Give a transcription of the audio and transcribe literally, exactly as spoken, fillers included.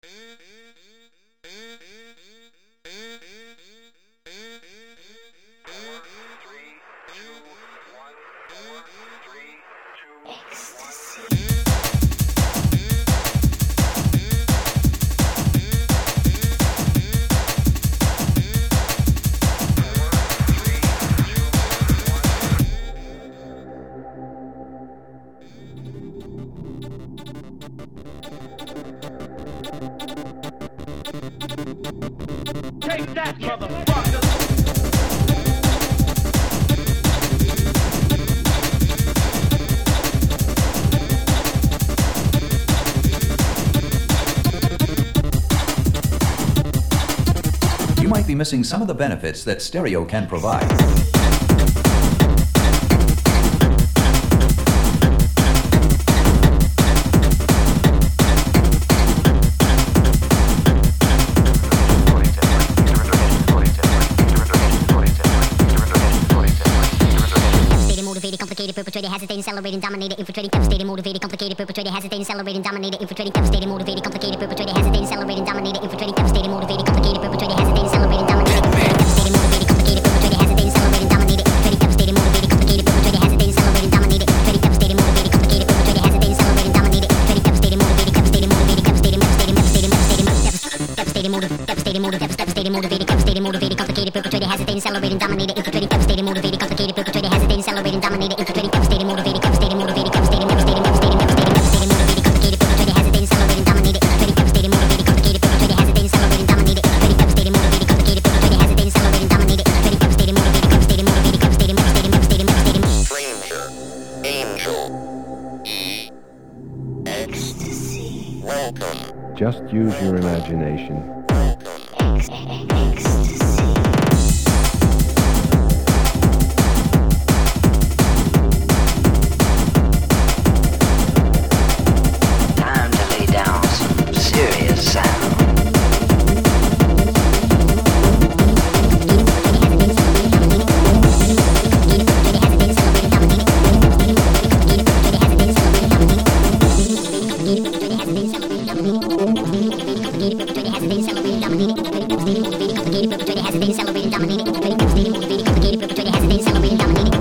Take that, motherfucker! You might be missing some of the benefits that stereo can provide. Complicated, perpetrated, hesitating, accelerating, dominated, infiltrating, devastating, motivated, complicated, perpetrated, hesitating, accelerating, dominated, infiltrating, devastating, motivated, complicated, perpetrated, hesitating, accelerating, dominated, infiltrating, devastating, motivated, complicated, perpetrated, hesitating, accelerating, dominated, devastating, motivated, complicated, perpetrated, hesitating, accelerating, dominated, infiltrating, devastating, motivated, complicated, perpetrated, hesitating, accelerating, dominated, infiltrating, devastating, motivated, complicated, perpetrated, hesitating, accelerating, dominated, infiltrating, devastating, motivated, devastating, motivated, devastating, devastating, devastating, devastating, devastating, motive, devastating, motivated, devastating, motivated, complicated, perpetrated, hesitating, accelerating, dominated, infiltrating, devastating, motivated, complicated, perpetrated, hesitating, accelerating, dominated, infiltrating, devastating, motivated, devastating, motivated, devastating, devastating, devastating, devastating, devastating, motivated, complicated, perpetrated, hesitating, accelerating, dominated, infiltrating, devastating, motivated, complicated, perpetrated, hesitating, accelerating, dominated, infiltrating, devastating, motivated, complicated, perpetrated, hesitating, accelerating, dominated, infiltrating, devastating, motivated, devastating, motivated, devastating, devastating, devastating, devastating, Stranger, angel, E, ecstasy. Welcome. Just use your imagination. Time to lay down some serious sound. Accelerating, dominating,